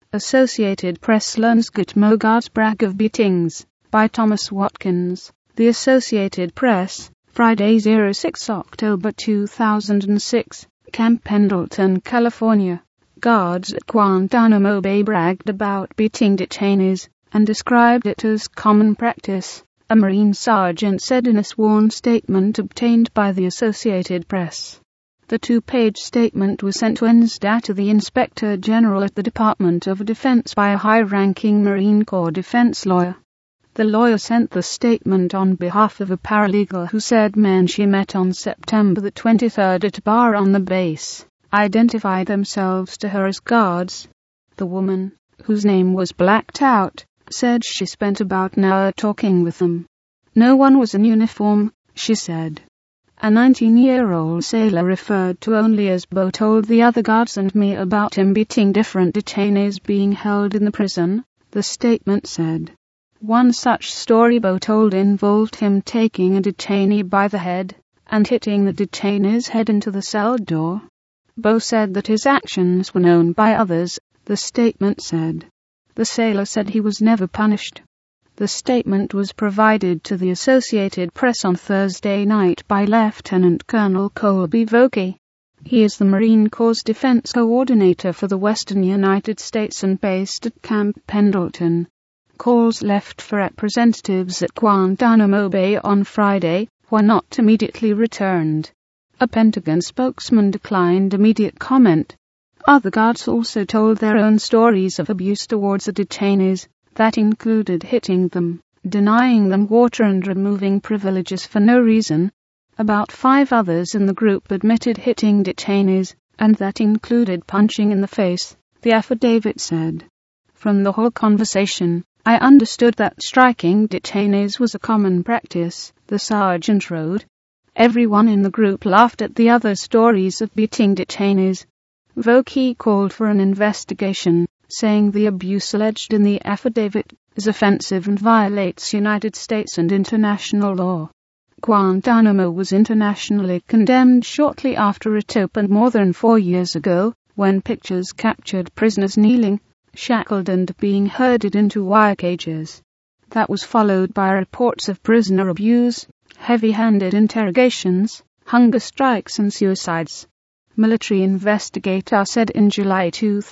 Associated Press learns Gitmo guards brag of beatings, by Thomas Watkins. The Associated Press, Friday 06 October 2006, Camp Pendleton, California. Guards at Guantanamo Bay bragged about beating detainees, and described it as common practice, a Marine sergeant said in a sworn statement obtained by the Associated Press. The two-page statement was sent Wednesday to the Inspector General at the Department of Defense by a high-ranking Marine Corps defense lawyer. The lawyer sent the statement on behalf of a paralegal who said men she met on September the 23rd at a bar on the base identified themselves to her as guards. The woman, whose name was blacked out, said she spent about an hour talking with them. No one was in uniform, she said. A 19-year-old sailor referred to only as Bo told the other guards and me about him beating different detainees being held in the prison, the statement said. One such story Bo told involved him taking a detainee by the head and hitting the detainee's head into the cell door. Bo said that his actions were known by others, the statement said. The sailor said he was never punished. The statement was provided to the Associated Press on Thursday night by Lieutenant Colonel Colby Vokey. He is the Marine Corps Defense Coordinator for the Western United States and based at Camp Pendleton. Calls left for representatives at Guantanamo Bay on Friday were not immediately returned. A Pentagon spokesman declined immediate comment. Other guards also told their own stories of abuse towards the detainees, that included hitting them, denying them water and removing privileges for no reason. About 5 others in the group admitted hitting detainees, and that included punching in the face, the affidavit said. From the whole conversation, I understood that striking detainees was a common practice, the sergeant wrote. Everyone in the group laughed at the other stories of beating detainees. Vokey called for an investigation, saying the abuse alleged in the affidavit is offensive and violates United States and international law. Guantanamo was internationally condemned shortly after it opened more than 4 years ago, when pictures captured prisoners kneeling, shackled and being herded into wire cages. That was followed by reports of prisoner abuse, heavy-handed interrogations, hunger strikes and suicides. Military investigators said in July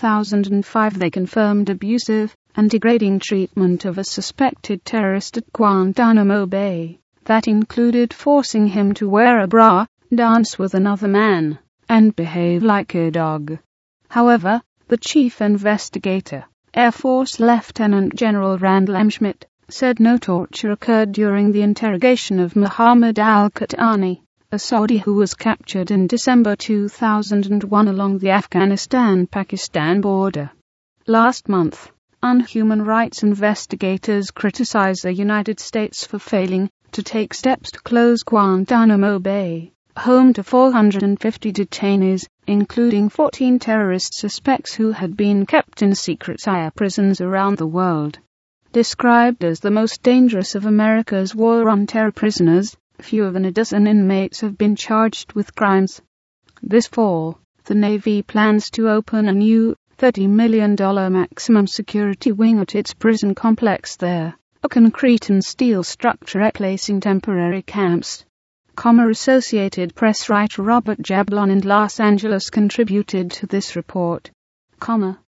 2005 they confirmed abusive and degrading treatment of a suspected terrorist at Guantanamo Bay. That included forcing him to wear a bra, dance with another man, and behave like a dog. However, the chief investigator, Air Force Lieutenant General Randall M. Schmidt, said no torture occurred during the interrogation of Muhammad al-Qahtani, a Saudi who was captured in December 2001 along the Afghanistan-Pakistan border. Last month, human rights investigators criticized the United States for failing to take steps to close Guantanamo Bay, home to 450 detainees, including 14 terrorist suspects who had been kept in secret CIA prisons around the world. Described as the most dangerous of America's war on terror prisoners, fewer than a dozen inmates have been charged with crimes. This fall, the Navy plans to open a new $30 million maximum security wing at its prison complex there, a concrete and steel structure replacing temporary camps. Associated Press writer Robert Jablon in Los Angeles contributed to this report.